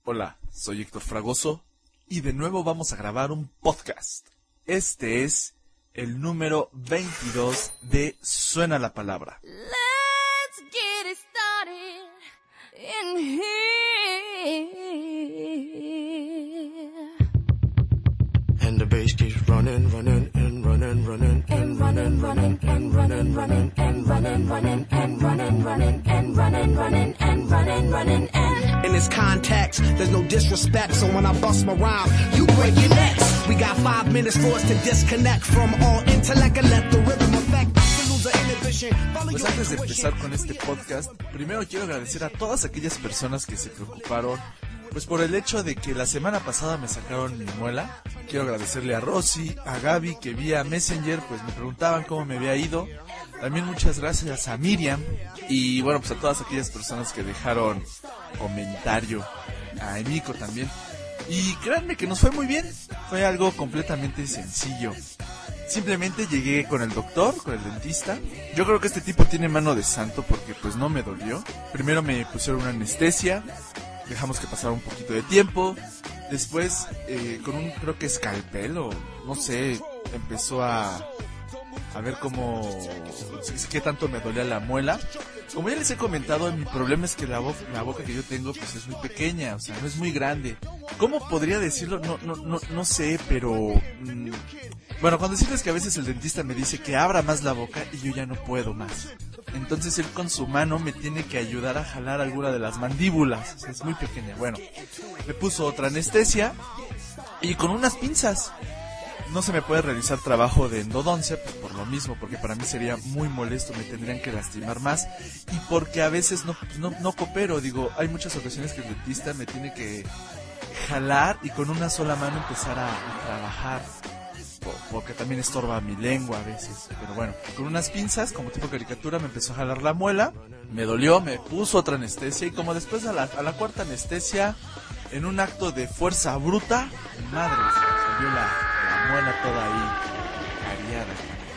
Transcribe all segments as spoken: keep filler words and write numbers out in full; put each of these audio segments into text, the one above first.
Hola, soy Héctor Fragoso y de nuevo vamos a grabar un podcast. Este es el número veintidós de Suena la Palabra. Let's get it started in here. And the bass keeps running, running, and running, running, and running, running, and running, running, and running, running, and running, running, and running, running, and running, running, and in this context, there's no disrespect, so when I bust my rhyme, you break your necks. We got five minutes for us to disconnect from all intellect and let the rhythm affect. Pues antes de empezar con este podcast, primero quiero agradecer a todas aquellas personas que se preocuparon pues por el hecho de que la semana pasada me sacaron mi muela. Quiero agradecerle a Rosy, a Gaby, que vía Messenger pues me preguntaban cómo me había ido. También muchas gracias a Miriam y bueno, pues a todas aquellas personas que dejaron comentario, a Emiko también. Y créanme que nos fue muy bien, fue algo completamente sencillo. Simplemente llegué con el doctor, con el dentista. Yo creo que este tipo tiene mano de santo porque pues no me dolió. Primero me pusieron una anestesia, dejamos que pasara un poquito de tiempo. Después eh, con un, creo que escalpel o no sé, empezó a... a ver cómo, qué tanto me dolía la muela. Como ya les he comentado, mi problema es que la, bo- la boca que yo tengo pues es muy pequeña, o sea, no es muy grande. ¿Cómo podría decirlo? No, no, no, no sé, pero... Mmm, bueno, cuando decirles que a veces el dentista me dice que abra más la boca y yo ya no puedo más. Entonces él con su mano me tiene que ayudar a jalar alguna de las mandíbulas, o sea, es muy pequeña. Bueno, me puso otra anestesia y con unas pinzas. No se me puede realizar trabajo de endodoncia, pues por lo mismo, porque para mí sería muy molesto, me tendrían que lastimar más y porque a veces no, no, no coopero, digo, hay muchas ocasiones que el dentista me tiene que jalar y con una sola mano empezar a, a trabajar, porque también estorba mi lengua a veces, pero bueno, con unas pinzas, como tipo caricatura, me empezó a jalar la muela, me dolió, me puso otra anestesia y como después a la, a la cuarta anestesia, en un acto de fuerza bruta, madre, se me salió la... muela toda ahí cariada.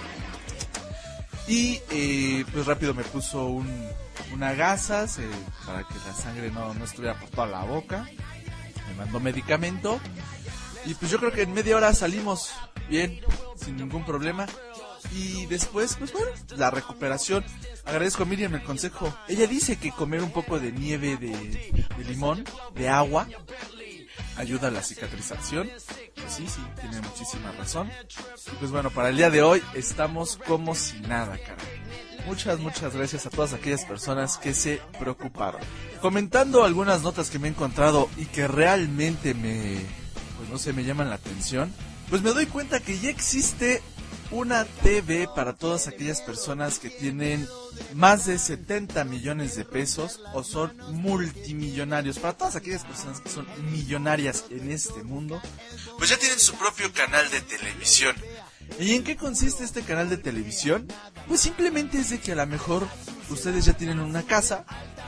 Y eh, pues rápido me puso un, una gasas eh, para que la sangre no, no estuviera por toda la boca. Me mandó medicamento y pues yo creo que en media hora salimos bien, sin ningún problema. Y después, pues bueno, la recuperación. Agradezco a Miriam el consejo. Ella dice que comer un poco de nieve de, de limón, de agua, ayuda a la cicatrización. Pues sí, sí, tiene muchísima razón. Y pues bueno, para el día de hoy estamos como si nada, caray. Muchas, muchas gracias a todas aquellas personas que se preocuparon. Comentando algunas notas que me he encontrado y que realmente me, pues no sé, me llaman la atención, pues me doy cuenta que ya existe una T V para todas aquellas personas que tienen más de setenta millones de pesos o son multimillonarios. Para todas aquellas personas que son millonarias en este mundo, pues ya tienen su propio canal de televisión. ¿Y en qué consiste este canal de televisión? Pues simplemente es de que a lo mejor ustedes ya tienen una casa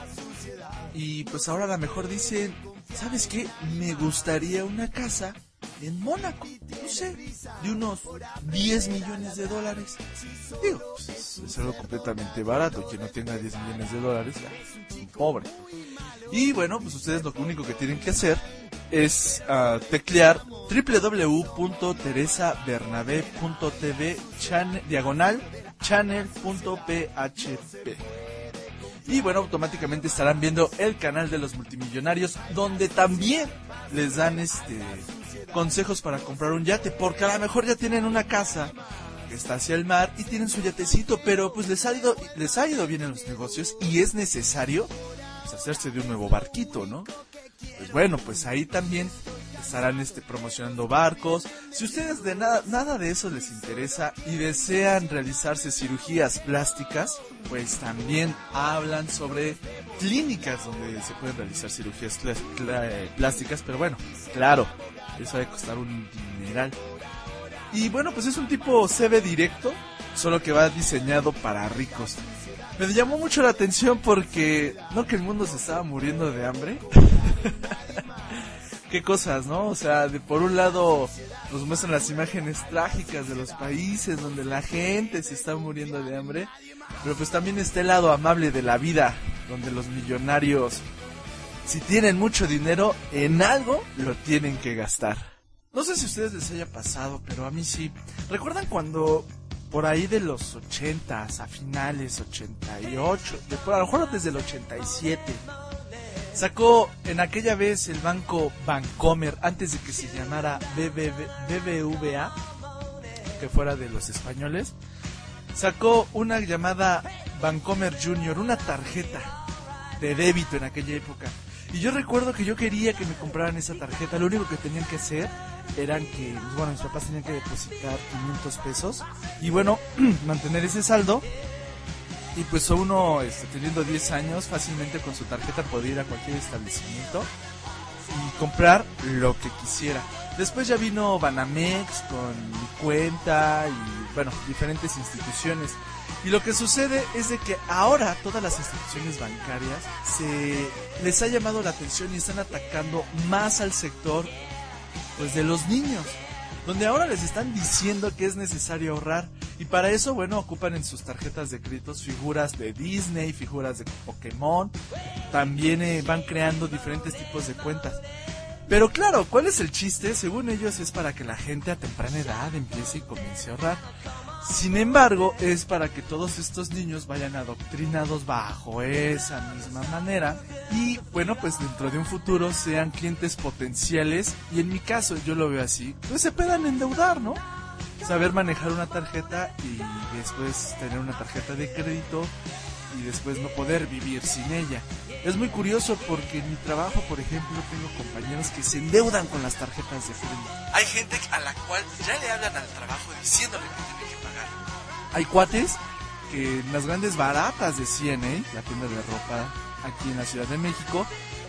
y pues ahora a lo mejor dicen, ¿sabes qué? Me gustaría una casa en Mónaco, no sé, de unos diez millones de dólares. Digo, pues es, es algo completamente barato. Quien no tenga diez millones de dólares, ya es un pobre. Y bueno, pues ustedes lo único que tienen que hacer es uh, teclear doble u doble u doble u punto teresa bernabé punto t v channel, diagonal channel punto p h p. Y bueno, automáticamente estarán viendo el canal de los multimillonarios, donde también les dan este consejos para comprar un yate, porque a lo mejor ya tienen una casa que está hacia el mar y tienen su yatecito, pero pues les ha ido, les ha ido bien en los negocios y es necesario pues, hacerse de un nuevo barquito, ¿no? Pues bueno, pues ahí también estarán este promocionando barcos. Si ustedes de nada, nada de eso les interesa y desean realizarse cirugías plásticas, pues también hablan sobre clínicas donde se pueden realizar cirugías cl- cl- plásticas, pero bueno, claro, eso debe costar un dineral. Y bueno, pues es un tipo C V directo, solo que va diseñado para ricos. Me llamó mucho la atención porque, ¿no que el mundo se estaba muriendo de hambre? Qué cosas, ¿no? O sea, de por un lado nos muestran las imágenes trágicas de los países donde la gente se está muriendo de hambre, pero pues también está el lado amable de la vida, donde los millonarios si tienen mucho dinero, en algo lo tienen que gastar. No sé si a ustedes les haya pasado, pero a mí sí. ¿Recuerdan cuando por ahí de los ochentas, a finales, ochenta y ocho, de, a lo mejor desde el ochenta y siete, sacó en aquella vez el banco Bancomer, antes de que se llamara B B V A, que fuera de los españoles, sacó una llamada Bancomer Junior, una tarjeta de débito en aquella época. Y yo recuerdo que yo quería que me compraran esa tarjeta. Lo único que tenían que hacer eran que, bueno, mis papás tenían que depositar quinientos pesos y bueno, mantener ese saldo. Y pues uno, este, teniendo diez años, fácilmente con su tarjeta podía ir a cualquier establecimiento y comprar lo que quisiera. Después ya vino Banamex con mi cuenta y bueno, diferentes instituciones. Y lo que sucede es de que ahora todas las instituciones bancarias se les ha llamado la atención y están atacando más al sector, pues, de los niños, donde ahora les están diciendo que es necesario ahorrar. Y para eso, bueno, ocupan en sus tarjetas de créditos figuras de Disney, figuras de Pokémon. También eh, van creando diferentes tipos de cuentas. Pero claro, ¿cuál es el chiste? Según ellos es para que la gente a temprana edad empiece y comience a ahorrar. Sin embargo, es para que todos estos niños vayan adoctrinados bajo esa misma manera y, bueno, pues dentro de un futuro sean clientes potenciales y en mi caso, yo lo veo así, pues se puedan endeudar, ¿no? Saber manejar una tarjeta y después tener una tarjeta de crédito y después no poder vivir sin ella. Es muy curioso porque en mi trabajo, por ejemplo, tengo compañeros que se endeudan con las tarjetas de crédito. Hay gente a la cual ya le hablan al trabajo diciéndole que tiene que pagar. Hay cuates que en las grandes baratas de C N A, la tienda de ropa aquí en la Ciudad de México,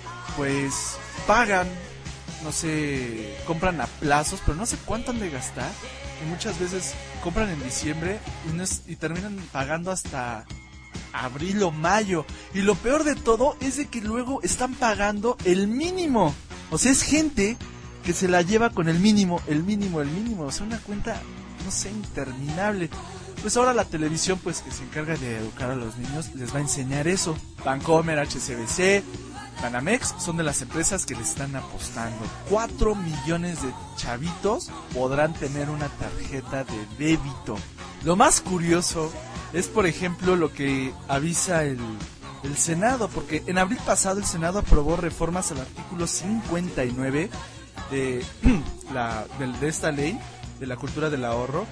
pues pagan, no sé, compran a plazos, pero no sé cuánto han de gastar. Y muchas veces compran en diciembre y, no es, y terminan pagando hasta abril o mayo. Y lo peor de todo es de que luego están pagando el mínimo. O sea, es gente que se la lleva con el mínimo, el mínimo, el mínimo. O sea, una cuenta, no sé, interminable. Pues ahora la televisión, pues que se encarga de educar a los niños, les va a enseñar eso. Bancomer, H S B C, Banamex son de las empresas que le están apostando. Cuatro millones de chavitos podrán tener una tarjeta de débito. Lo más curioso es, por ejemplo, lo que avisa el, el Senado, porque en abril pasado el Senado aprobó reformas al artículo cincuenta y nueve de, la, de, de esta ley, de la cultura del ahorro,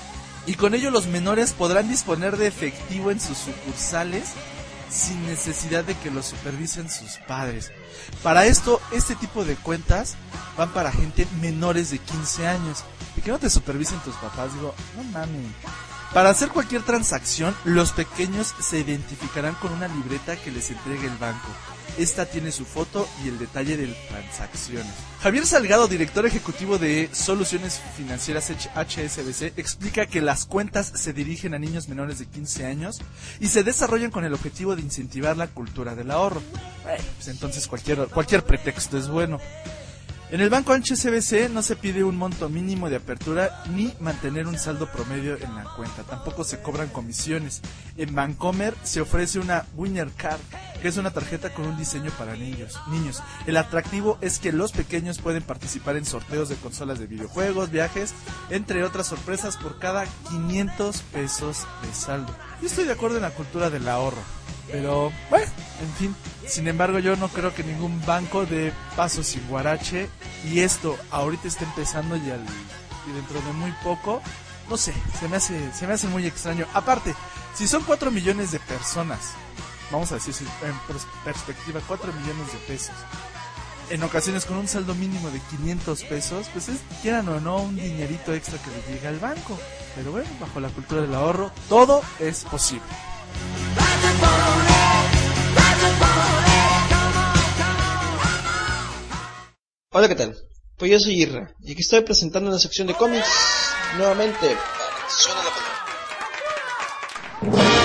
y con ello los menores podrán disponer de efectivo en sus sucursales sin necesidad de que lo supervisen sus padres. Para esto, este tipo de cuentas van para gente menores de quince años. Y que no te supervisen tus papás, digo, no mames. Para hacer cualquier transacción, los pequeños se identificarán con una libreta que les entregue el banco. Esta tiene su foto y el detalle de las transacciones. Javier Salgado, director ejecutivo de Soluciones Financieras H S B C, explica que las cuentas se dirigen a niños menores de quince años y se desarrollan con el objetivo de incentivar la cultura del ahorro. Bueno, pues entonces cualquier, cualquier pretexto es bueno. En el banco H S B C no se pide un monto mínimo de apertura ni mantener un saldo promedio en la cuenta. Tampoco se cobran comisiones. En Bancomer se ofrece una Winner Card, que es una tarjeta con un diseño para niños. niños. El atractivo es que los pequeños pueden participar en sorteos de consolas de videojuegos, viajes, entre otras sorpresas por cada quinientos pesos de saldo. Yo estoy de acuerdo en la cultura del ahorro, pero bueno, en fin. Sin embargo, yo no creo que ningún banco dé paso sin guarache. Y esto ahorita está empezando y, al, y dentro de muy poco, no sé, se me hace, se me hace muy extraño. Aparte, si son cuatro millones de personas, vamos a decir en perspectiva, cuatro millones de pesos, en ocasiones con un saldo mínimo de quinientos pesos, pues es, quieran o no, un dinerito extra que le llega al banco. Pero bueno, bajo la cultura del ahorro, todo es posible. Hola, ¿qué tal? Pues yo soy Irra, y aquí estoy presentando una sección de cómics nuevamente para Suena la Palabra.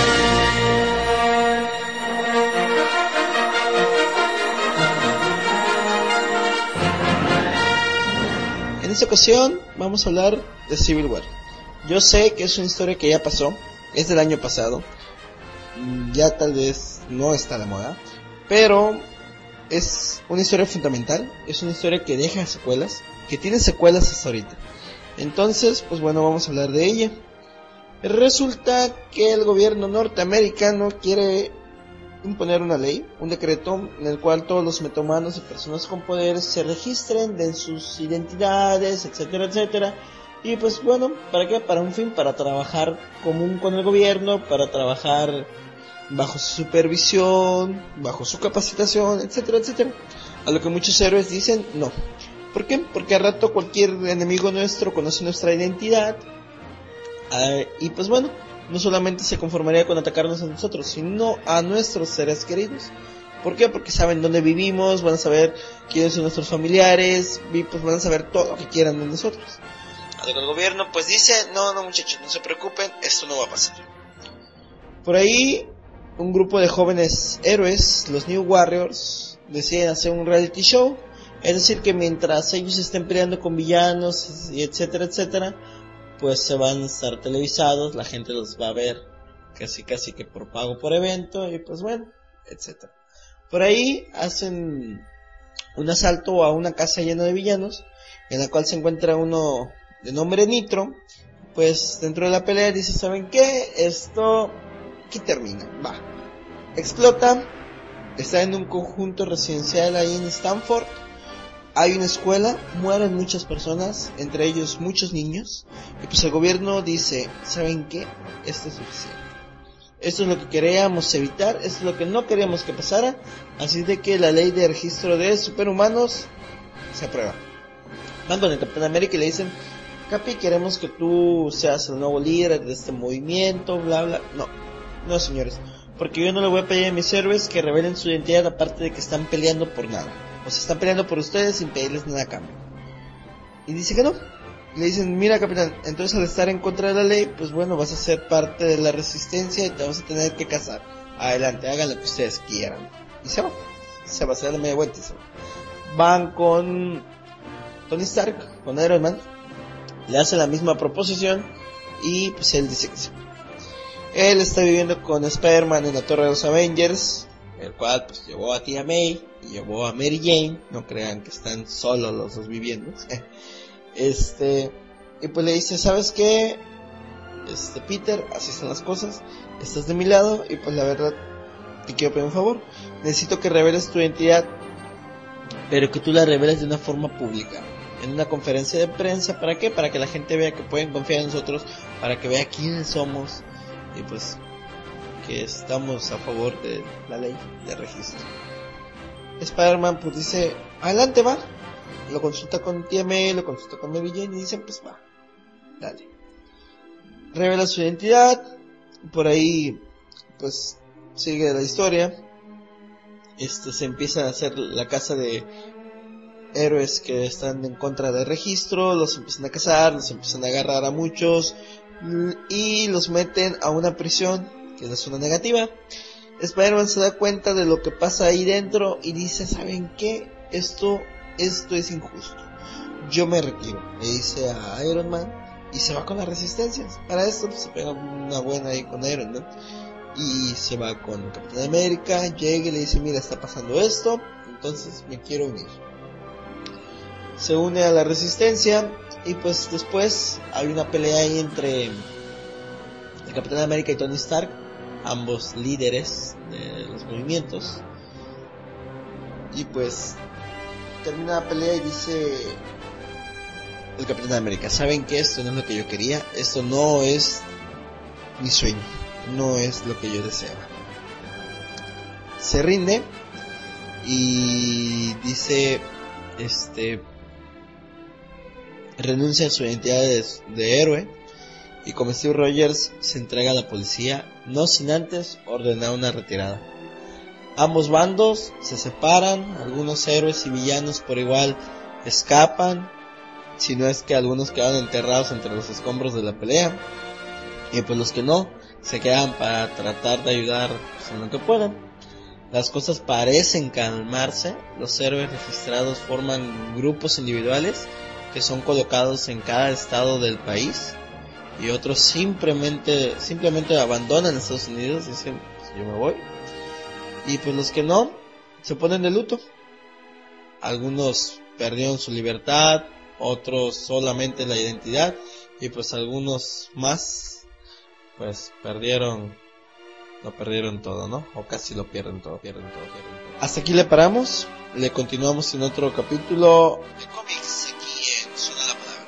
En esta ocasión vamos a hablar de Civil War. Yo sé que es una historia que ya pasó, es del año pasado, ya tal vez no está de moda, pero es una historia fundamental, es una historia que deja secuelas, que tiene secuelas hasta ahorita. Entonces, pues bueno, vamos a hablar de ella. Resulta que el gobierno norteamericano quiere imponer una ley, un decreto en el cual todos los metahumanos y personas con poderes se registren, den sus identidades, etcétera, etcétera. Y pues bueno, ¿para qué? Para un fin, para trabajar común con el gobierno, para trabajar bajo su supervisión, bajo su capacitación, etcétera, etcétera. A lo que muchos héroes dicen no. ¿Por qué? Porque al rato cualquier enemigo nuestro conoce nuestra identidad. Uh, y pues bueno, no solamente se conformaría con atacarnos a nosotros, sino a nuestros seres queridos. ¿Por qué? Porque saben dónde vivimos, van a saber quiénes son nuestros familiares, y pues van a saber todo lo que quieran de nosotros. A lo que el gobierno pues dice, no, no muchachos, no se preocupen, esto no va a pasar. Por ahí, un grupo de jóvenes héroes, los New Warriors, deciden hacer un reality show. Es decir, que mientras ellos estén peleando con villanos, y etcétera, etcétera, pues se van a estar televisados, la gente los va a ver casi casi que por pago por evento, y pues bueno, etcétera. Por ahí hacen un asalto a una casa llena de villanos, en la cual se encuentra uno de nombre Nitro. Pues dentro de la pelea dice, ¿saben qué? Esto aquí termina, va. Explota, está en un conjunto residencial ahí en Stanford. Hay una escuela, mueren muchas personas, entre ellos muchos niños, y pues el gobierno dice, ¿saben qué? Esto es suficiente. Esto es lo que queríamos evitar, esto es lo que no queríamos que pasara, así de que la ley de registro de superhumanos se aprueba. Van con el Capitán América y le dicen, Capi, queremos que tú seas el nuevo líder de este movimiento, bla bla. No, no señores, porque yo no le voy a pedir a mis héroes que revelen su identidad, aparte de que están peleando por nada. O sea, están peleando por ustedes sin pedirles nada a cambio. Y dice que no. Le dicen, mira capitán, entonces al estar en contra de la ley, pues bueno, vas a ser parte de la resistencia y te vas a tener que casar. Adelante, hagan lo que ustedes quieran. Y se va. Se va a hacer la media vuelta y se va. Van con Tony Stark, con Iron Man. Le hace la misma proposición y pues él dice que sí. Él está viviendo con Spider-Man en la Torre de los Avengers, el cual pues llevó a Tía May y llevó a Mary Jane. No crean que están solos los dos viviendo. Este, y pues le dice, ¿sabes qué? Este, Peter, así son las cosas, estás de mi lado y pues la verdad te quiero pedir un favor. Necesito que reveles tu identidad, pero que tú la reveles de una forma pública, en una conferencia de prensa. ¿Para qué? Para que la gente vea que pueden confiar en nosotros, para que vea quiénes somos y pues que estamos a favor de la ley de registro. Spider-Man pues dice, adelante, va. Lo consulta con T M A, lo consulta con Mary Jane y dicen, pues va, dale. Revela su identidad. Por ahí pues sigue la historia. Este, se empieza a hacer la casa de héroes que están en contra del registro. Los empiezan a cazar, los empiezan a agarrar a muchos y los meten a una prisión que es la zona negativa. Spider-Man se da cuenta de lo que pasa ahí dentro y dice, ¿saben qué? Esto, esto es injusto. Yo me retiro, le dice a Iron Man y se va con las resistencias. Para esto pues, se pega una buena ahí con Iron Man y se va con Capitán América. Llega y le dice, mira, está pasando esto, entonces me quiero unir. Se une a la resistencia y pues después hay una pelea ahí entre el Capitán América y Tony Stark, ambos líderes de los movimientos. Y pues termina la pelea y dice el Capitán América, ¿saben qué? Esto no es lo que yo quería, esto no es mi sueño, no es lo que yo deseaba. Se rinde y dice, este, renuncia a su identidad de, de héroe y como Steve Rogers se entrega a la policía, no sin antes ordenar una retirada. Ambos bandos se separan, algunos héroes y villanos por igual escapan, si no es que algunos quedan enterrados entre los escombros de la pelea, y pues los que no, se quedan para tratar de ayudar pues, en lo que puedan. Las cosas parecen calmarse, los héroes registrados forman grupos individuales que son colocados en cada estado del país, y otros simplemente simplemente abandonan Estados Unidos y dicen, pues yo me voy. Y pues los que no, se ponen de luto, algunos perdieron su libertad, otros solamente la identidad, y pues algunos más pues perdieron, lo perdieron todo, ¿no? O casi lo pierden todo, pierden todo, pierden todo. Hasta aquí le paramos, le continuamos en otro capítulo de cómics aquí en Suena la Palabra.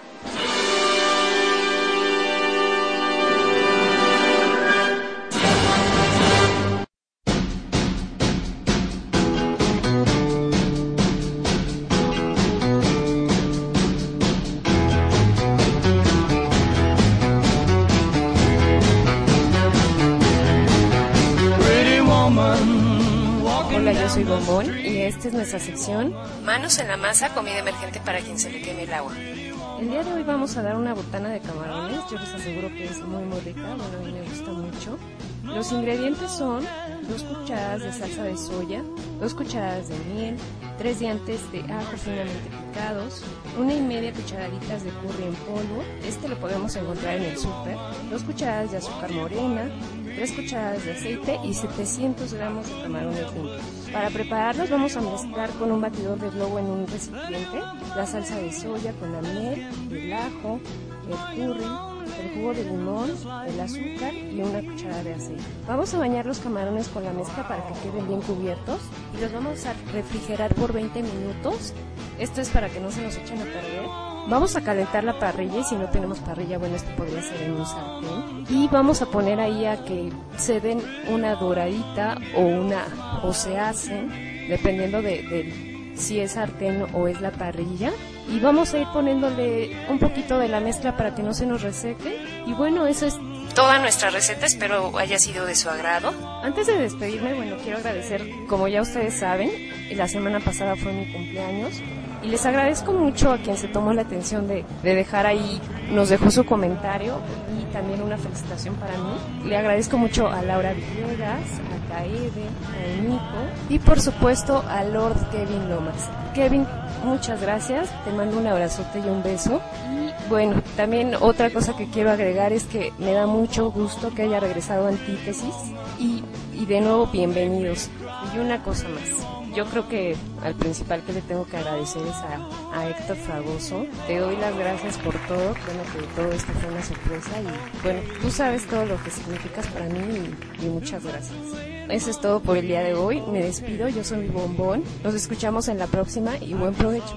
Hola, yo soy Bombón y esta es nuestra sección Manos en la masa, comida emergente para quien se le queme el agua. El día de hoy vamos a dar una botana de camarones, yo les aseguro que es muy muy rica, bueno, a mí me gusta mucho. Los ingredientes son dos cucharadas de salsa de soya, dos cucharadas de miel, tres dientes de ajo finamente picados, una y media cucharaditas de curry en polvo, este lo podemos encontrar en el súper, dos cucharadas de azúcar morena, tres cucharadas de aceite y setecientos gramos de camarones limpios. Para prepararlos vamos a mezclar con un batidor de globo en un recipiente la salsa de soya con la miel, el ajo, el curry, el jugo de limón, el azúcar y una cucharada de aceite. Vamos a bañar los camarones con la mezcla para que queden bien cubiertos y los vamos a refrigerar por veinte minutos. Esto es para que no se nos echen a perder. Vamos a calentar la parrilla y si no tenemos parrilla, bueno, esto podría ser en un sartén. Y vamos a poner ahí a que se den una doradita o una o se hacen, dependiendo de, de si es sartén o es la parrilla. Y vamos a ir poniéndole un poquito de la mezcla para que no se nos reseque. Y bueno, eso es toda nuestra receta, espero haya sido de su agrado. Antes de despedirme, bueno, quiero agradecer, como ya ustedes saben, la semana pasada fue mi cumpleaños. Y les agradezco mucho a quien se tomó la atención de, de dejar ahí, nos dejó su comentario y también una felicitación para mí. Le agradezco mucho a Laura Villegas, a Kaede, a Nico y por supuesto a Lord Kevin Lomas. Kevin, muchas gracias, te mando un abrazote y un beso. Y bueno, también otra cosa que quiero agregar es que me da mucho gusto que haya regresado a Antítesis y, y de nuevo bienvenidos. Y una cosa más. Yo creo que al principal que le tengo que agradecer es a, a Héctor Fragoso. Te doy las gracias por todo, creo que todo esto fue una sorpresa y bueno, tú sabes todo lo que significas para mí y, y muchas gracias. Eso es todo por el día de hoy, me despido, yo soy Bombón, nos escuchamos en la próxima y buen provecho.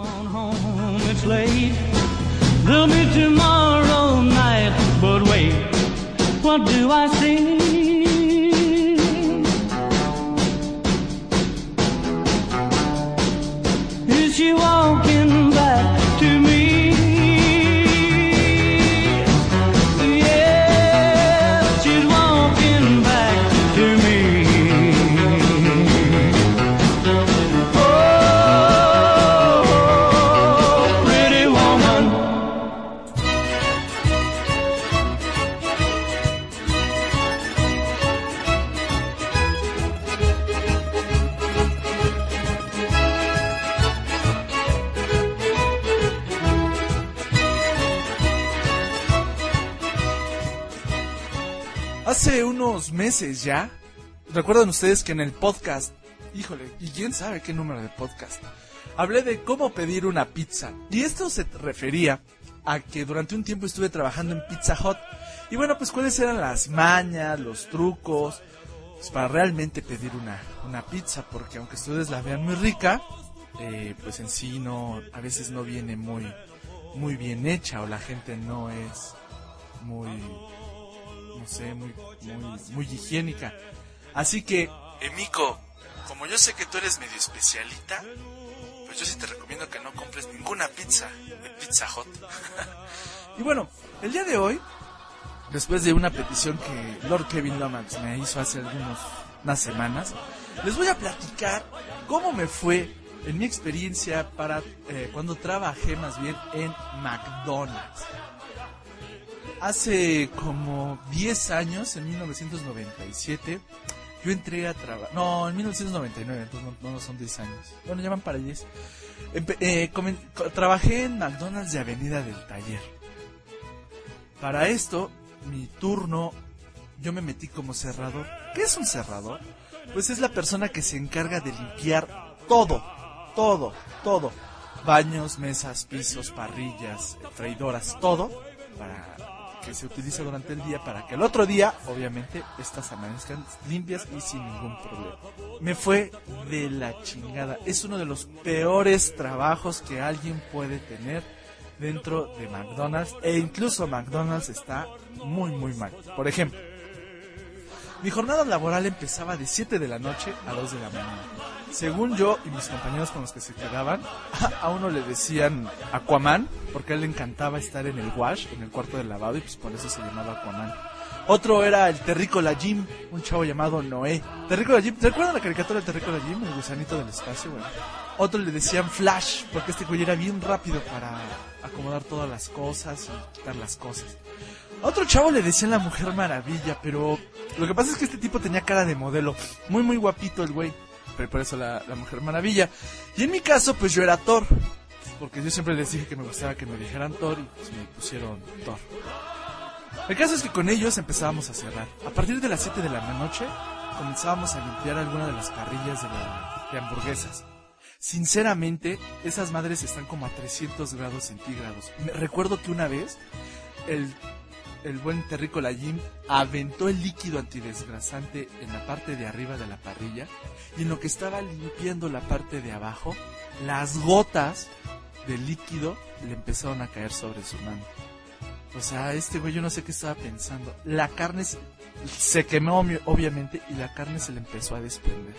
She walking back to me. Yeah, she's walking back to me. Oh, pretty woman. Hace unos meses ya, recuerdan ustedes que en el podcast, híjole, y quién sabe qué número de podcast, hablé de cómo pedir una pizza. Y esto se refería a que durante un tiempo estuve trabajando en Pizza Hut. Y bueno, pues cuáles eran las mañas, los trucos, pues para realmente pedir una, una pizza. Porque aunque ustedes la vean muy rica, eh, pues en sí no, a veces no viene muy, muy bien hecha o la gente no es muy... no sé, muy, muy, muy higiénica. Así que, Emiko, como yo sé que tú eres medio especialita, pues yo sí te recomiendo que no compres ninguna pizza de Pizza Hut. Y bueno, el día de hoy, después de una petición que Lord Kevin Lomax me hizo hace algunas unas semanas, les voy a platicar cómo me fue en mi experiencia para eh, cuando trabajé más bien en McDonald's. Hace como diez años, en mil novecientos noventa y siete, yo entré a trabajar... No, en mil novecientos noventa y nueve, entonces no, no son diez años. Bueno, ya van para diez. Empe eh, trabajé en McDonald's de Avenida del Taller. Para esto, mi turno, yo me metí como cerrador. ¿Qué es un cerrador? Pues es la persona que se encarga de limpiar todo. todo, todo. Baños, mesas, pisos, parrillas, freidoras, todo para que se utilice durante el día para que el otro día, obviamente, estas amanezcan limpias y sin ningún problema. Me fue de la chingada. Es uno de los peores trabajos que alguien puede tener dentro de McDonald's, e incluso McDonald's está muy muy mal. Por ejemplo, mi jornada laboral empezaba de siete de la noche a dos de la mañana. Según yo y mis compañeros con los que se quedaban, a uno le decían Aquaman, porque a él le encantaba estar en el wash, en el cuarto de lavado, y pues por eso se llamaba Aquaman. Otro era el Terrícola Jim, un chavo llamado Noé. Terrícola Jim, ¿te recuerdan la caricatura del Terrícola Jim, el gusanito del espacio? Bueno, otro le decían Flash, porque este güey era bien rápido para acomodar todas las cosas y quitar las cosas. A otro chavo le decían la Mujer Maravilla, pero lo que pasa es que este tipo tenía cara de modelo, muy muy guapito el güey, pero por eso la, la Mujer Maravilla. Y en mi caso, pues yo era Thor, porque yo siempre les dije que me gustaba que me dijeran Thor y pues me pusieron Thor. El caso es que con ellos empezábamos a cerrar. A partir de las siete de la noche comenzábamos a limpiar alguna de las parrillas de, la, de hamburguesas. Sinceramente, esas madres están como a trescientos grados centígrados. Me recuerdo que una vez el, el buen Terrícola Jim aventó el líquido antidesgrasante en la parte de arriba de la parrilla, y en lo que estaba limpiando la parte de abajo, las gotas de líquido le empezaron a caer sobre su mano. O sea, este güey yo no sé qué estaba pensando. La carne se, se quemó obviamente y la carne se le empezó a desprender.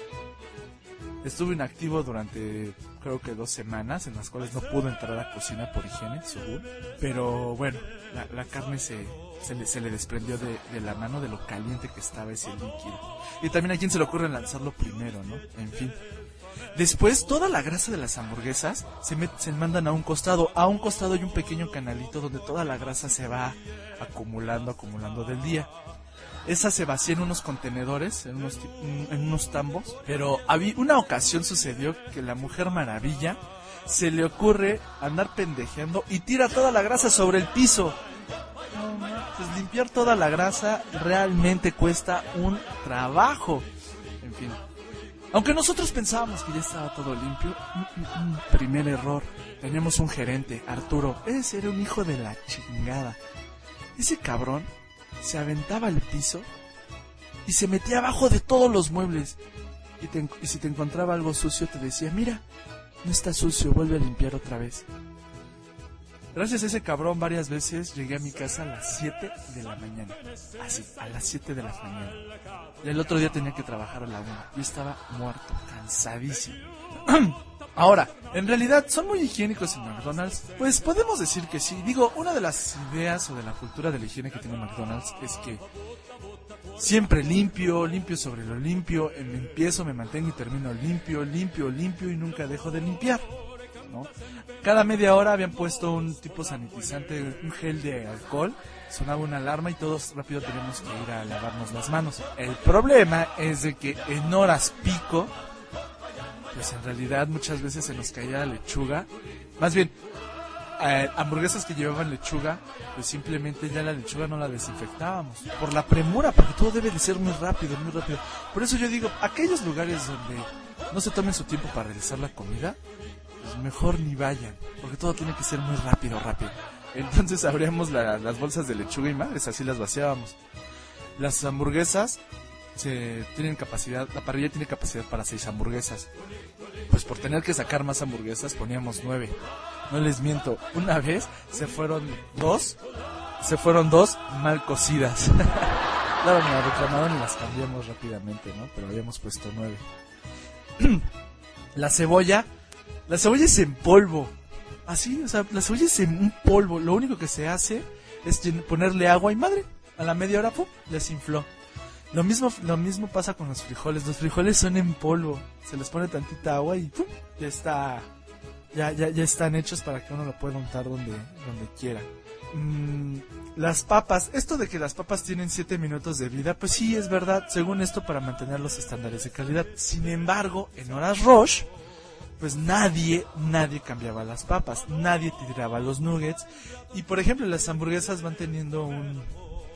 Estuve inactivo durante creo que dos semanas, en las cuales no pude entrar a la cocina por higiene, según. Pero bueno, la, la carne se, se, le, se le desprendió de, de la mano de lo caliente que estaba ese líquido. Y también a quién se le ocurre lanzarlo primero, ¿no? En fin. Después, toda la grasa de las hamburguesas se, met, se mandan a un costado. A un costado hay un pequeño canalito donde toda la grasa se va acumulando, acumulando del día. Esa se vacía en unos contenedores, en unos, en unos tambos. Pero había, una ocasión sucedió que la Mujer Maravilla se le ocurre andar pendejeando y tira toda la grasa sobre el piso. Pues limpiar toda la grasa realmente cuesta un trabajo. En fin. Aunque nosotros pensábamos que ya estaba todo limpio, mm, mm, mm, primer error. Teníamos un gerente, Arturo. Ese era un hijo de la chingada. Ese cabrón se aventaba al piso y se metía abajo de todos los muebles. Y, te, y si te encontraba algo sucio te decía, mira, no está sucio, vuelve a limpiar otra vez. Gracias a ese cabrón varias veces llegué a mi casa a las siete de la mañana. Así, a las siete de la mañana. Y el otro día tenía que trabajar a la una. Yo estaba muerto, cansadísimo. Ahora, en realidad, ¿son muy higiénicos en McDonald's? Pues podemos decir que sí. Digo, una de las ideas o de la cultura de la higiene que tiene McDonald's es que siempre limpio, limpio sobre lo limpio. Empiezo, me mantengo y termino limpio, limpio, limpio y nunca dejo de limpiar, ¿no? Cada media hora habían puesto un tipo sanitizante, un gel de alcohol, sonaba una alarma y todos rápido teníamos que ir a lavarnos las manos. El problema es de que en horas pico, pues en realidad muchas veces se nos caía la lechuga, más bien eh, hamburguesas que llevaban lechuga, pues simplemente ya la lechuga no la desinfectábamos, por la premura, porque todo debe de ser muy rápido, muy rápido. Por eso yo digo, aquellos lugares donde no se tomen su tiempo para realizar la comida, pues mejor ni vayan, porque todo tiene que ser muy rápido, rápido. Entonces abríamos la, las bolsas de lechuga y madres, así las vaciábamos. Las hamburguesas se tienen capacidad, la parrilla tiene capacidad para seis hamburguesas. Pues por tener que sacar más hamburguesas poníamos nueve. No les miento, una vez se fueron dos, se fueron dos mal cocidas. Claro, me la reclamaron y las cambiamos rápidamente, ¿no? Pero habíamos puesto nueve. La cebolla, la cebolla es en polvo. Así, o sea, la cebolla es en un polvo. Lo único que se hace es ponerle agua y madre. A la media hora, pum, les infló. Lo mismo, lo mismo pasa con los frijoles. Los frijoles son en polvo. Se les pone tantita agua y pum, ya está, ya, ya, ya están hechos para que uno lo pueda untar donde, donde quiera. Mm, las papas, esto de que las papas tienen siete minutos de vida, pues sí es verdad, según esto, para mantener los estándares de calidad. Sin embargo, en horas rush, pues nadie, nadie cambiaba las papas, nadie tiraba los nuggets. Y por ejemplo, las hamburguesas van teniendo un,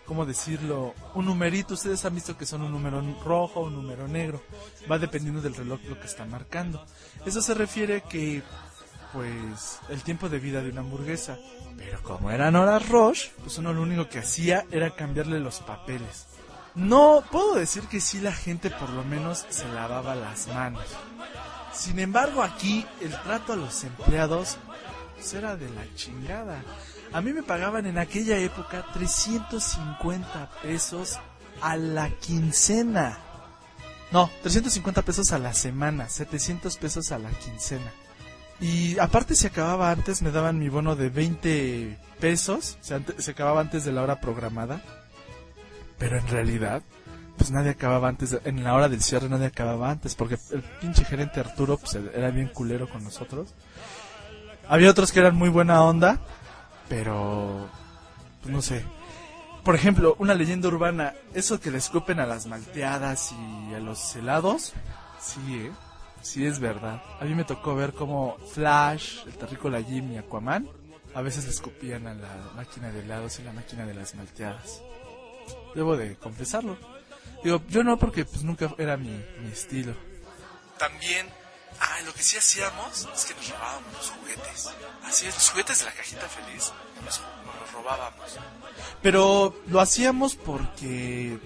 ¿cómo decirlo? Un numerito. Ustedes han visto que son un número rojo, un número negro. Va dependiendo del reloj lo que está marcando. Eso se refiere que, pues, el tiempo de vida de una hamburguesa. Pero como eran horas rush, pues uno lo único que hacía era cambiarle los papeles. No, puedo decir que sí, la gente por lo menos se lavaba las manos. Sin embargo, aquí el trato a los empleados pues, era de la chingada. A mí me pagaban en aquella época trescientos cincuenta pesos a la quincena. No, trescientos cincuenta pesos a la semana, setecientos pesos a la quincena. Y aparte se acababa antes, me daban mi bono de veinte pesos, o sea, se acababa antes de la hora programada. Pero en realidad, pues nadie acababa antes, de, en la hora del cierre nadie acababa antes, porque el pinche gerente Arturo pues era bien culero con nosotros. Había otros que eran muy buena onda, pero pues no sé. Por ejemplo, una leyenda urbana, eso que le escupen a las malteadas y a los helados, sí, eh, sí es verdad. A mí me tocó ver cómo Flash, el Terrícola Jim y Aquaman a veces le escupían a la máquina de helados y la máquina de las malteadas. Debo de confesarlo. Digo, yo no, porque pues nunca era mi, mi estilo. También, ah, lo que sí hacíamos es que nos robábamos los juguetes. Así es, los juguetes de la cajita feliz nos, nos los robábamos. Pero lo hacíamos porque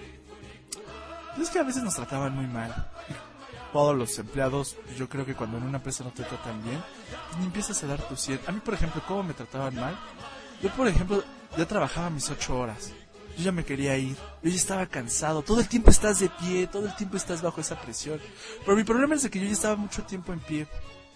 es que a veces nos trataban muy mal. Todos los empleados, yo creo que cuando en una empresa no te tratan bien, pues ni empiezas a dar tu cien. A mí, por ejemplo, ¿cómo me trataban mal? Yo, por ejemplo, ya trabajaba mis ocho horas. Yo ya me quería ir, yo ya estaba cansado, todo el tiempo estás de pie, todo el tiempo estás bajo esa presión. Pero mi problema es de que yo ya estaba mucho tiempo en pie.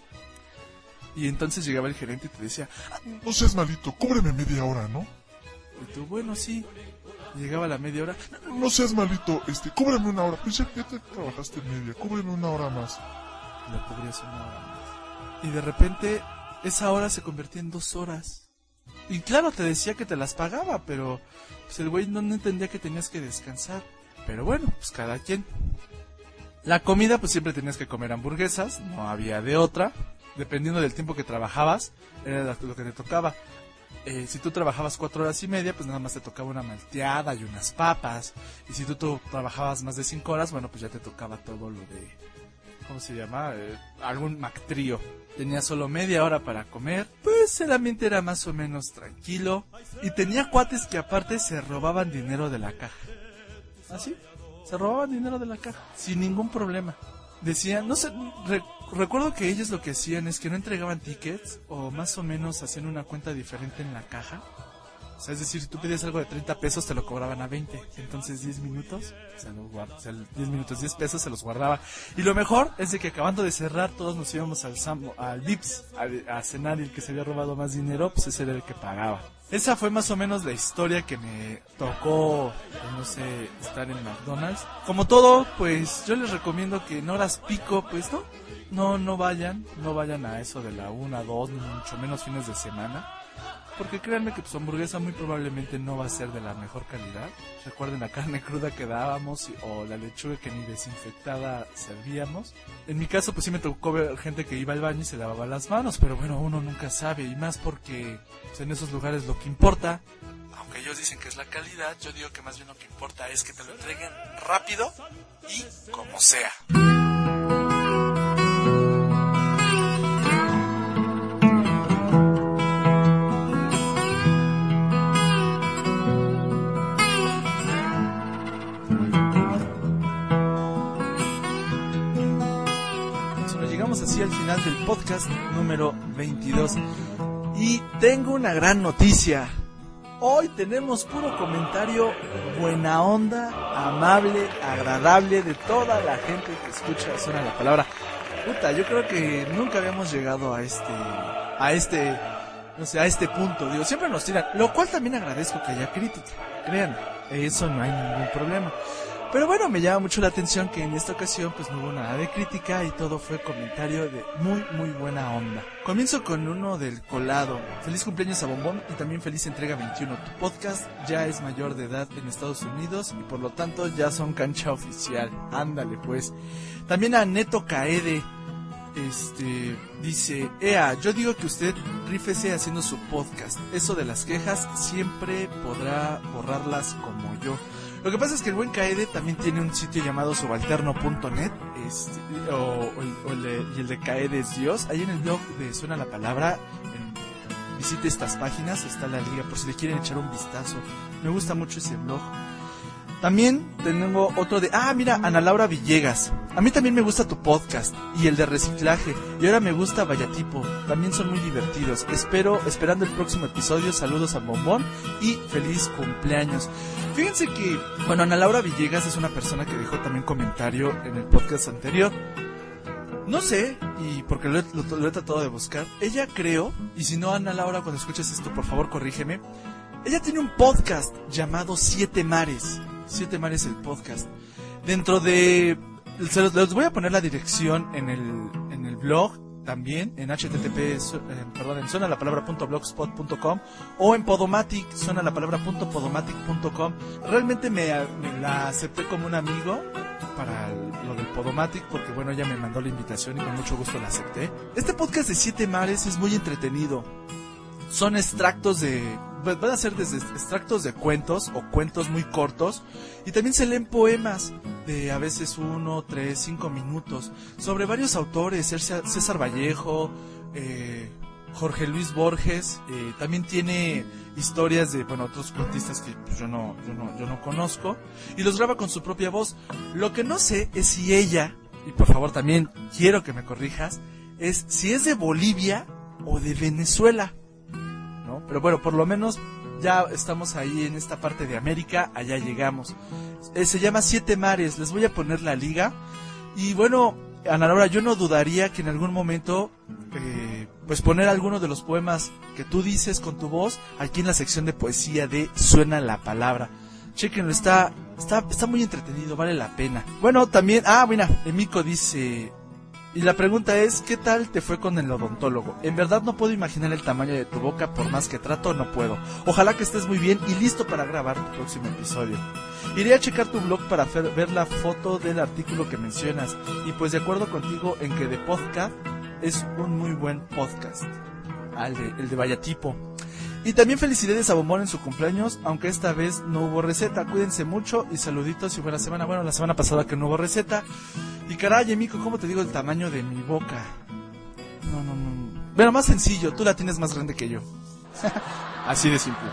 Y entonces llegaba el gerente y te decía, ah, no seas malito, cúbreme media hora, ¿no? Y tú, bueno, sí. Y llegaba la media hora. No, no seas malito, este, cúbreme una hora. Pues ya, ya te trabajaste media, cúbreme una hora más. Y lo cubrías una hora más. Y de repente, esa hora se convertía en dos horas. Y claro, te decía que te las pagaba, pero pues el güey no, no entendía que tenías que descansar. Pero bueno, pues cada quien. La comida, pues siempre tenías que comer hamburguesas, no había de otra. Dependiendo del tiempo que trabajabas, era lo que te tocaba. Eh, si tú trabajabas cuatro horas y media, pues nada más te tocaba una malteada y unas papas. Y si tú, tú trabajabas más de cinco horas, bueno, pues ya te tocaba todo lo de, ¿cómo se llama? Eh, algún mactrío. Tenía solo media hora para comer, pues el ambiente era más o menos tranquilo. Y tenía cuates que aparte se robaban dinero de la caja. ¿Así? Se robaban dinero de la caja, sin ningún problema. Decían, no sé, re, recuerdo que ellos lo que hacían es que no entregaban tickets, o más o menos hacían una cuenta diferente en la caja. O sea, es decir, si tú pedías algo de treinta pesos, te lo cobraban a veinte. Entonces diez minutos, o sea, lo guard- o sea, diez minutos, diez pesos se los guardaba. Y lo mejor es de que acabando de cerrar, todos nos íbamos al Sam, al Vips a, a cenar, y el que se había robado más dinero, pues ese era el que pagaba. Esa fue más o menos la historia que me tocó, no sé, estar en McDonald's. Como todo, pues yo les recomiendo que en horas pico, pues no, no, no vayan, no vayan a eso de la una, dos, ni mucho menos fines de semana. Porque créanme que su hamburguesa muy probablemente no va a ser de la mejor calidad. Recuerden la carne cruda que dábamos, o la lechuga que ni desinfectada servíamos. En mi caso pues sí me tocó ver gente que iba al baño y se lavaba las manos, pero bueno, uno nunca sabe, y más porque pues, en esos lugares lo que importa, aunque ellos dicen que es la calidad, yo digo que más bien lo que importa es que te lo entreguen rápido y como sea. Así al final del podcast número veintidós. Y tengo una gran noticia. Hoy tenemos puro comentario buena onda, amable, agradable de toda la gente que escucha Suena la Palabra. Puta, yo creo que nunca habíamos llegado a este, a este, no sé, a este punto. Digo, siempre nos tiran, lo cual también agradezco que haya crítica. Créanme, eso no hay ningún problema. Pero bueno, me llama mucho la atención que en esta ocasión pues no hubo nada de crítica y todo fue comentario de muy muy buena onda. Comienzo con uno del Colado. Feliz cumpleaños a Bombón y también feliz entrega veintiuno. Tu podcast ya es mayor de edad en Estados Unidos y por lo tanto ya son cancha oficial. Ándale pues. También a Neto Kaede. Este, dice, Ea, yo digo que usted rífese haciendo su podcast. Eso de las quejas siempre podrá borrarlas como yo. Lo que pasa es que el buen Kaede también tiene un sitio llamado subalterno punto net, este, o, o, el, o el de, y el de Kaede es Dios. Ahí en el blog de Suena la Palabra, en, visite estas páginas, está la liga por si le quieren echar un vistazo. Me gusta mucho ese blog. También tengo otro de... Ah, mira, Ana Laura Villegas. A mí también me gusta tu podcast y el de reciclaje. Y ahora me gusta Vallatipo. También son muy divertidos. Espero, esperando el próximo episodio. Saludos a Bombón y feliz cumpleaños. Fíjense que, bueno, Ana Laura Villegas es una persona que dejó también comentario en el podcast anterior. No sé, y porque lo he, lo, lo he tratado de buscar. Ella creo, y si no, Ana Laura, cuando escuches esto, por favor, corrígeme. Ella tiene un podcast llamado Siete Mares. Siete Mares el podcast. Dentro de... Se los, les voy a poner la dirección en el, en el blog también, en http, eh, perdón, en suena la palabra punto blogspot punto com o en Podomatic, suena la palabra punto podomatic punto com. Realmente me, me la acepté como un amigo para el, lo del Podomatic, porque bueno, ella me mandó la invitación y con mucho gusto la acepté. Este podcast de Siete Mares es muy entretenido. Son extractos de... Van a ser desde extractos de cuentos o cuentos muy cortos. Y también se leen poemas de a veces uno, tres, cinco minutos. Sobre varios autores. César Vallejo, eh, Jorge Luis Borges. Eh, también tiene historias de, bueno, otros cuentistas que pues, yo, no, yo, no, yo no conozco. Y los graba con su propia voz. Lo que no sé es si ella, y por favor también quiero que me corrijas, es si es de Bolivia o de Venezuela. ¿No? Pero bueno, por lo menos ya estamos ahí en esta parte de América, allá llegamos. Eh, se llama Siete Mares, les voy a poner la liga. Y bueno, Ana Laura, yo no dudaría que en algún momento, eh, pues poner alguno de los poemas que tú dices con tu voz aquí en la sección de poesía de Suena la Palabra. Chequenlo, está, está, está muy entretenido, vale la pena. Bueno, también, ah, mira, Emiko dice... Y la pregunta es, ¿qué tal te fue con el odontólogo? En verdad no puedo imaginar el tamaño de tu boca, por más que trato, no puedo. Ojalá que estés muy bien y listo para grabar tu próximo episodio. Iré a checar tu blog para hacer, ver la foto del artículo que mencionas. Y pues de acuerdo contigo en que The Podcast es un muy buen podcast. Ah, el de, el de Vallatipo. Y también felicidades a Bombón en su cumpleaños, aunque esta vez no hubo receta. Cuídense mucho y saluditos y buena semana. Bueno, la semana pasada que no hubo receta. Y caray, Mico, ¿cómo te digo el tamaño de mi boca? No, no, no. Bueno, más sencillo, tú la tienes más grande que yo. Así de simple.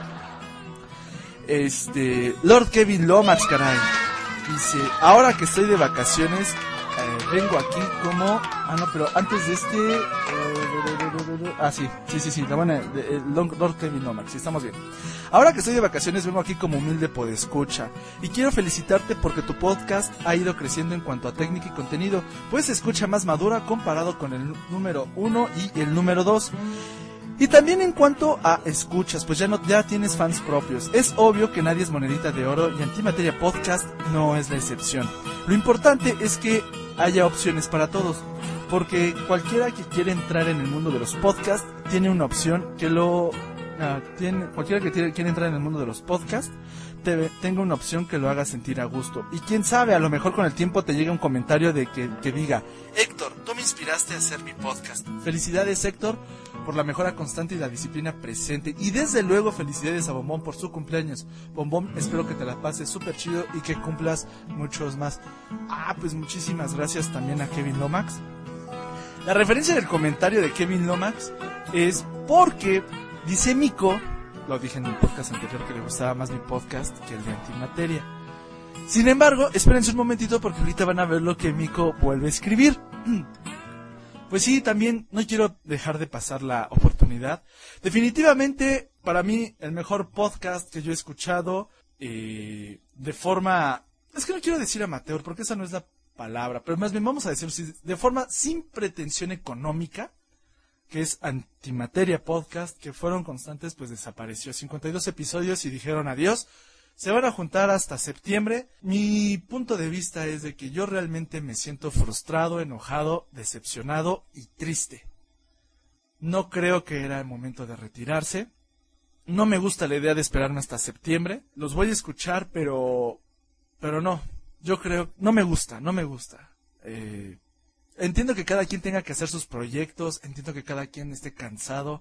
Este, Lord Kevin Lomax, caray. Dice, ahora que estoy de vacaciones, eh, vengo aquí como... Ah, no, pero antes de este... Eh, ah, sí, sí, sí, sí, la buena, de, Lord Kevin Lomax, sí, estamos bien. Ahora que estoy de vacaciones, vengo aquí como humilde podescucha. Y quiero felicitarte porque tu podcast ha ido creciendo en cuanto a técnica y contenido. Pues se escucha más madura comparado con el número uno y el número dos. Y también en cuanto a escuchas, pues ya no ya tienes fans propios. Es obvio que nadie es monedita de oro y Antimateria Podcast no es la excepción. Lo importante es que haya opciones para todos, porque cualquiera que quiera entrar en el mundo de los podcasts tiene una opción que lo... Uh, tiene, cualquiera que quiera, quiera entrar en el mundo de los podcasts te, tenga una opción que lo haga sentir a gusto. Y quién sabe, a lo mejor con el tiempo te llega un comentario de que, que diga: Héctor, tú me inspiraste a hacer mi podcast. Felicidades, Héctor, por la mejora constante y la disciplina presente. Y desde luego felicidades a Bombón por su cumpleaños. Bombón, espero que te la pases súper chido y que cumplas muchos más. Ah, pues muchísimas gracias también a Kevin Lomax. La referencia del comentario de Kevin Lomax es porque dice Mico, lo dije en el podcast anterior, que le gustaba más mi podcast que el de Antimateria. Sin embargo, espérense un momentito porque ahorita van a ver lo que Mico vuelve a escribir. Pues sí, también no quiero dejar de pasar la oportunidad. Definitivamente, para mí, el mejor podcast que yo he escuchado, eh, de forma... Es que no quiero decir amateur, porque esa no es la palabra, pero más bien vamos a decir de forma sin pretensión económica, que es Antimateria Podcast, que fueron constantes, pues desapareció. cincuenta y dos episodios y dijeron adiós. Se van a juntar hasta septiembre. Mi punto de vista es de que yo realmente me siento frustrado, enojado, decepcionado y triste. No creo que era el momento de retirarse. No me gusta la idea de esperarme hasta septiembre. Los voy a escuchar, pero... Pero no. Yo creo... No me gusta, no me gusta. Eh... entiendo que cada quien tenga que hacer sus proyectos, entiendo que cada quien esté cansado,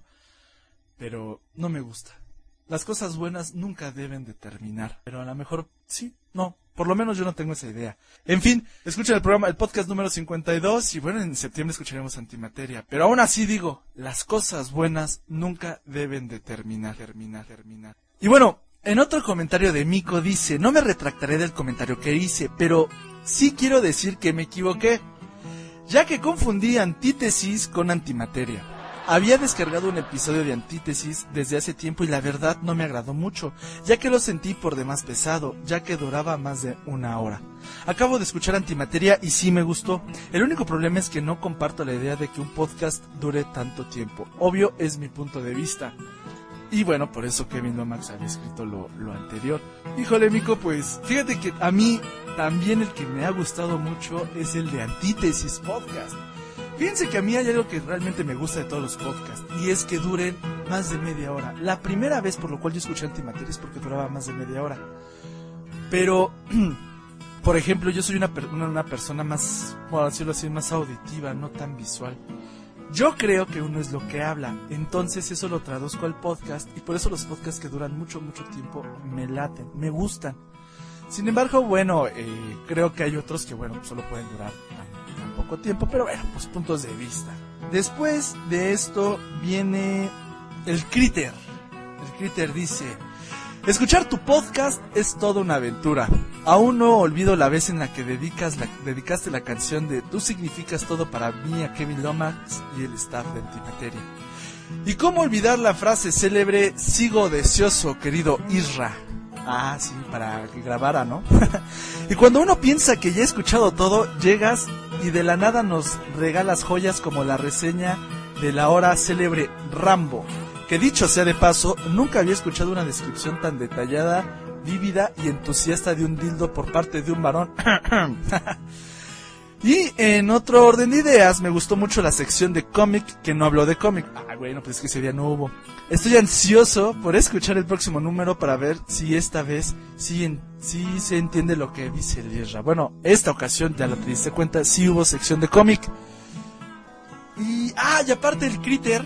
pero no me gusta. Las cosas buenas nunca deben de terminar, pero a lo mejor sí, no, por lo menos yo no tengo esa idea. En fin, escuchen el programa, el podcast número cincuenta y dos, y bueno, en septiembre escucharemos Antimateria, pero aún así digo, las cosas buenas nunca deben de terminar, terminar, terminar. Y bueno, en otro comentario de Miko dice, no me retractaré del comentario que hice, pero sí quiero decir que me equivoqué, ya que confundí Antítesis con Antimateria. Había descargado un episodio de Antítesis desde hace tiempo y la verdad no me agradó mucho, ya que lo sentí por demás pesado, ya que duraba más de una hora. Acabo de escuchar Antimateria y sí me gustó. El único problema es que no comparto la idea de que un podcast dure tanto tiempo. Obvio, es mi punto de vista. Y bueno, por eso Kevin Lomax había escrito lo, lo anterior. Híjole, Mico, pues fíjate que a mí también el que me ha gustado mucho es el de Antítesis Podcast. Fíjense que a mí hay algo que realmente me gusta de todos los podcasts, y es que duren más de media hora. La primera vez por lo cual yo escuché Antimateria es porque duraba más de media hora. Pero, por ejemplo, yo soy una, una, una persona más, por decirlo así, más auditiva, no tan visual. Yo creo que uno es lo que habla, entonces eso lo traduzco al podcast, y por eso los podcasts que duran mucho, mucho tiempo me laten, me gustan. Sin embargo, bueno, eh, creo que hay otros que, bueno, solo pueden durar poco tiempo, pero bueno, pues puntos de vista. Después de esto viene el Critter. El Critter dice, escuchar tu podcast es toda una aventura. Aún no olvido la vez en la que dedicas la, dedicaste la canción de Tú significas todo para mí a Kevin Lomax y el staff de Antimateria. Y cómo olvidar la frase célebre, sigo deseoso, querido Isra. Ah, sí, para que grabara, ¿no? Y cuando uno piensa que ya ha escuchado todo, llegas y de la nada nos regalas joyas como la reseña de la ahora célebre Rambo, que dicho sea de paso, nunca había escuchado una descripción tan detallada, vívida y entusiasta de un dildo por parte de un varón. Y en otro orden de ideas, me gustó mucho la sección de cómic que no habló de cómic. Ah, bueno, pues es que ese día no hubo. Estoy ansioso por escuchar el próximo número para ver si esta vez sí, en, sí se entiende lo que dice el Isra. Bueno, esta ocasión, ya lo te diste cuenta, sí hubo sección de cómic. Y, ah, y aparte el Critter,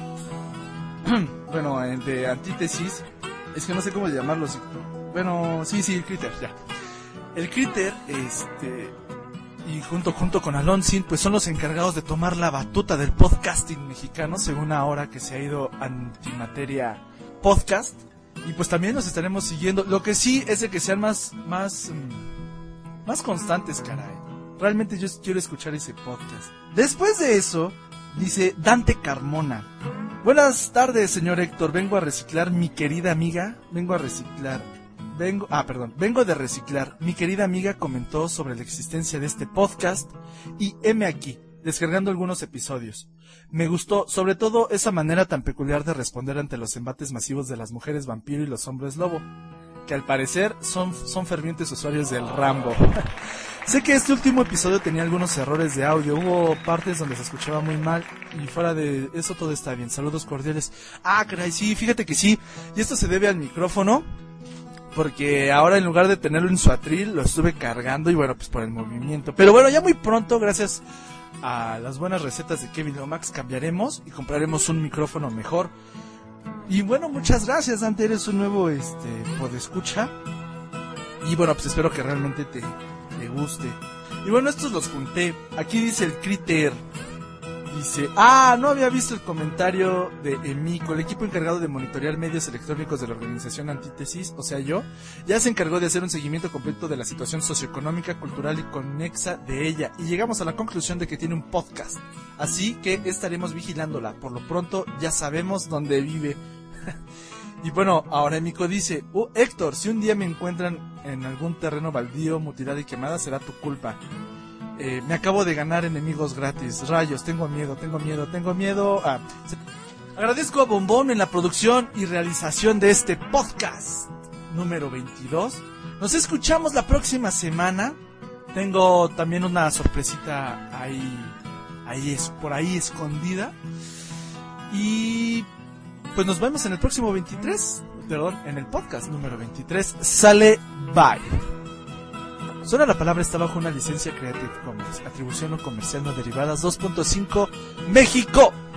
bueno, el de Antítesis, es que no sé cómo llamarlo. Bueno, sí, sí, el Critter, ya. El Critter, este... y junto junto con Alonso, pues son los encargados de tomar la batuta del podcasting mexicano, según ahora que se ha ido Antimateria Podcast, y pues también los estaremos siguiendo. Lo que sí es de que sean más más más constantes, caray. Realmente yo quiero escuchar ese podcast. Después de eso, dice Dante Carmona. Buenas tardes, señor Héctor, vengo a reciclar mi querida amiga, vengo a reciclar Vengo, ah, perdón, vengo de reciclar. Mi querida amiga comentó sobre la existencia de este podcast y heme aquí, descargando algunos episodios. Me gustó, sobre todo, esa manera tan peculiar de responder ante los embates masivos de las mujeres vampiro y los hombres lobo, que al parecer son, son fervientes usuarios del Rambo. Sé que este último episodio tenía algunos errores de audio, hubo partes donde se escuchaba muy mal y fuera de eso todo está bien. Saludos cordiales. Ah, caray, sí, fíjate que sí, y esto se debe al micrófono. Porque ahora en lugar de tenerlo en su atril, lo estuve cargando y bueno, pues por el movimiento. Pero bueno, ya muy pronto, gracias a las buenas recetas de Kevin Lomax, cambiaremos y compraremos un micrófono mejor. Y bueno, muchas gracias, Dante, eres un nuevo este podescucha. Y bueno, pues espero que realmente te, te guste. Y bueno, estos los junté. Aquí dice el Critter. Dice, ah, no había visto el comentario de Emico, el equipo encargado de monitorear medios electrónicos de la organización Antítesis, o sea yo, ya se encargó de hacer un seguimiento completo de la situación socioeconómica, cultural y conexa de ella, y llegamos a la conclusión de que tiene un podcast, así que estaremos vigilándola. Por lo pronto ya sabemos dónde vive. Y bueno, ahora Emico dice, oh, Héctor, si un día me encuentran en algún terreno baldío, mutilada y quemada, será tu culpa. Eh, me acabo de ganar enemigos gratis. Rayos, tengo miedo, tengo miedo, tengo miedo. Ah, se... Agradezco a Bombón en la producción y realización de este podcast número veintidós. Nos escuchamos la próxima semana. Tengo también una sorpresita ahí, ahí es, por ahí escondida. Y pues nos vemos en el próximo veintitrés. Perdón, en el podcast número veintitrés. Sale, bye. Suena la palabra está bajo una licencia Creative Commons, atribución no comercial no derivadas dos punto cinco, México.